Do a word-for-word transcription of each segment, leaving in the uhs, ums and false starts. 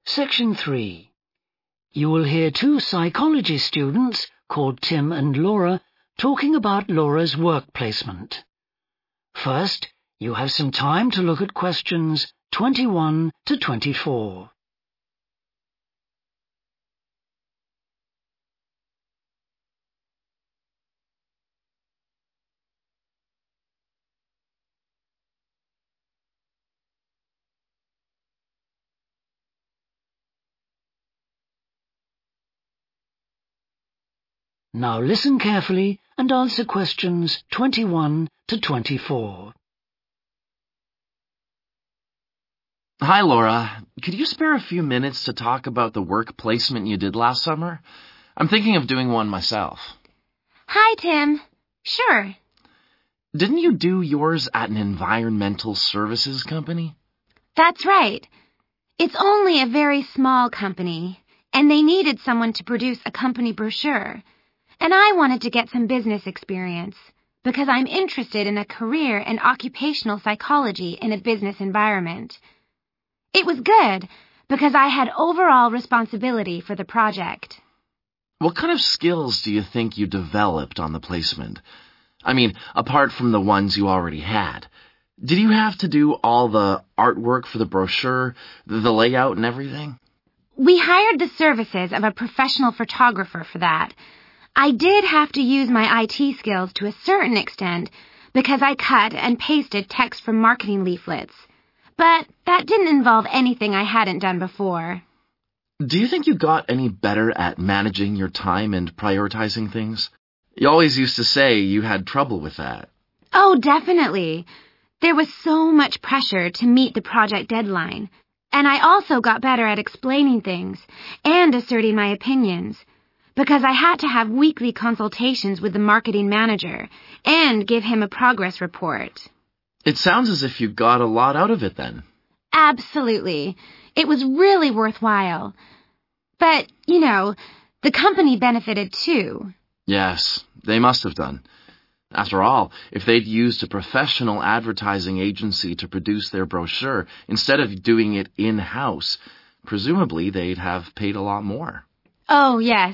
Section three. You will hear two psychology students called Tim and Laura talking about Laura's work placement. First, you have some time to look at questions twenty-one to twenty-four. Now listen carefully and answer questions twenty-one to twenty-four. Hi, Laura. Could you spare a few minutes to talk about the work placement you did last summer? I'm thinking of doing one myself. Hi, Tim. Sure. Didn't you do yours at an environmental services company? That's right. It's only a very small company, and they needed someone to produce a company brochure. And I wanted to get some business experience, because I'm interested in a career in occupational psychology in a business environment. It was good, because I had overall responsibility for the project. What kind of skills do you think you developed on the placement? I mean, apart from the ones you already had. Did you have to do all the artwork for the brochure, the layout and everything? We hired the services of a professional photographer for that. I did have to use my I T skills to a certain extent because I cut and pasted text from marketing leaflets. But that didn't involve anything I hadn't done before. Do you think you got any better at managing your time and prioritizing things? You always used to say you had trouble with that. Oh, definitely. There was so much pressure to meet the project deadline. And I also got better at explaining things and asserting my opinions, because I had to have weekly consultations with the marketing manager and give him a progress report. It sounds as if you got a lot out of it then. Absolutely. It was really worthwhile. But, you know, the company benefited too. Yes, they must have done. After all, if they'd used a professional advertising agency to produce their brochure instead of doing it in-house, presumably they'd have paid a lot more. Oh, yes.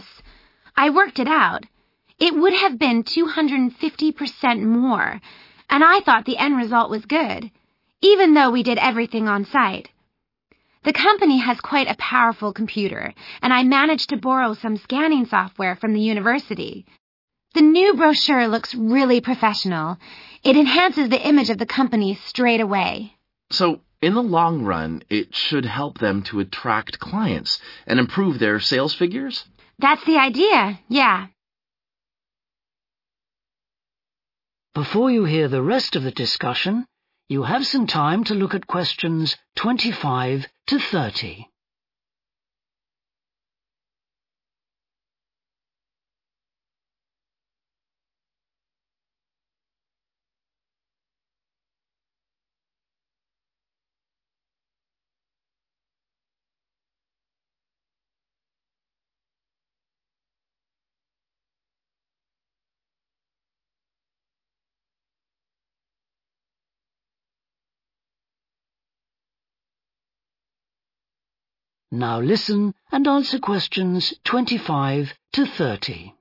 I worked it out. It would have been two hundred fifty percent more, and I thought the end result was good, even though we did everything on site. The company has quite a powerful computer, and I managed to borrow some scanning software from the university. The new brochure looks really professional. It enhances the image of the company straight away. So, in the long run, it should help them to attract clients and improve their sales figures? That's the idea, yeah. Before you hear the rest of the discussion, you have some time to look at questions twenty-five to thirty. Now listen and answer questions twenty-five to thirty.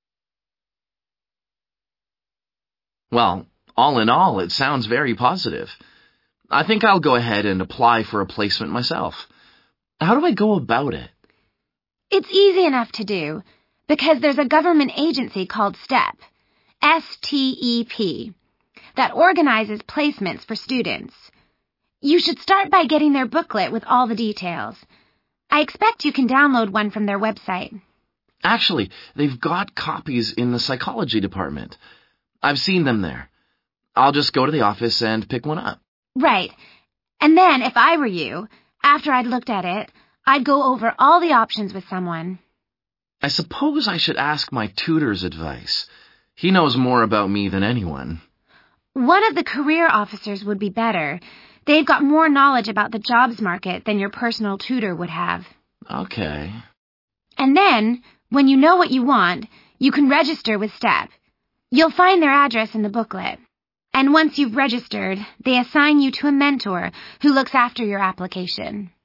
Well, all in all, it sounds very positive. I think I'll go ahead and apply for a placement myself. How do I go about it? It's easy enough to do, because there's a government agency called STEP, S T E P, that organizes placements for students. You should start by getting their booklet with all the details. I expect you can download one from their website. Actually, they've got copies in the psychology department. I've seen them there. I'll just go to the office and pick one up. Right. And then, if I were you, after I'd looked at it, I'd go over all the options with someone. I suppose I should ask my tutor's advice. He knows more about me than anyone. One of the career officers would be better. They've got more knowledge about the jobs market than your personal tutor would have. Okay. And then, when you know what you want, you can register with STEP. You'll find their address in the booklet. And once you've registered, they assign you to a mentor who looks after your application.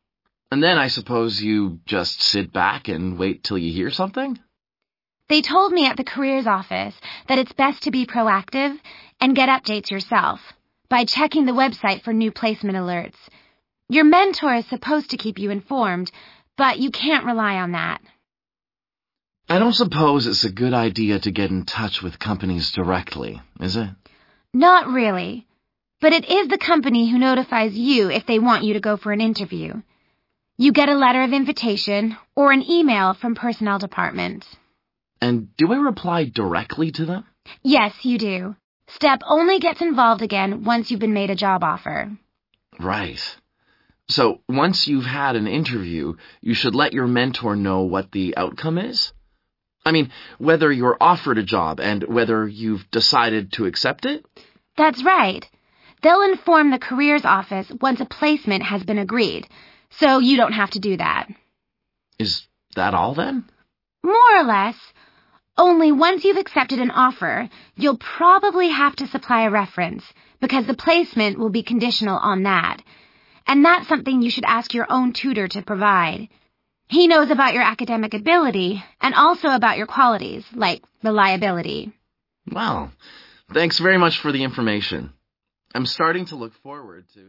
And then I suppose you just sit back and wait till you hear something? They told me at the careers office that it's best to be proactive and get updates yourself by checking the website for new placement alerts. Your mentor is supposed to keep you informed, but you can't rely on that. I don't suppose it's a good idea to get in touch with companies directly, is it? Not really. But it is the company who notifies you if they want you to go for an interview. You get a letter of invitation or an email from personnel department. And do I reply directly to them? Yes, you do. STEP only gets involved again once you've been made a job offer. Right. So once you've had an interview, you should let your mentor know what the outcome is? I mean, whether you're offered a job and whether you've decided to accept it? That's right. They'll inform the careers office once a placement has been agreed, so you don't have to do that. Is that all then? More or less. Only once you've accepted an offer, you'll probably have to supply a reference, because the placement will be conditional on that. And that's something you should ask your own tutor to provide. He knows about your academic ability and also about your qualities, like reliability. Well, thanks very much for the information. I'm starting to look forward to...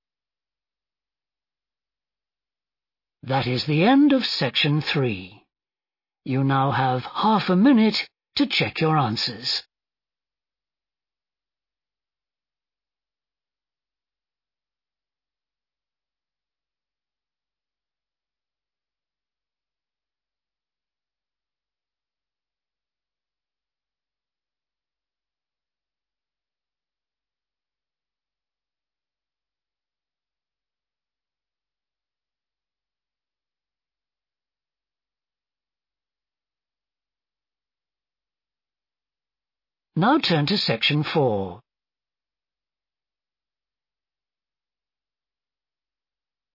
That is the end of section three. You now have half a minute to check your answers. Now turn to section four.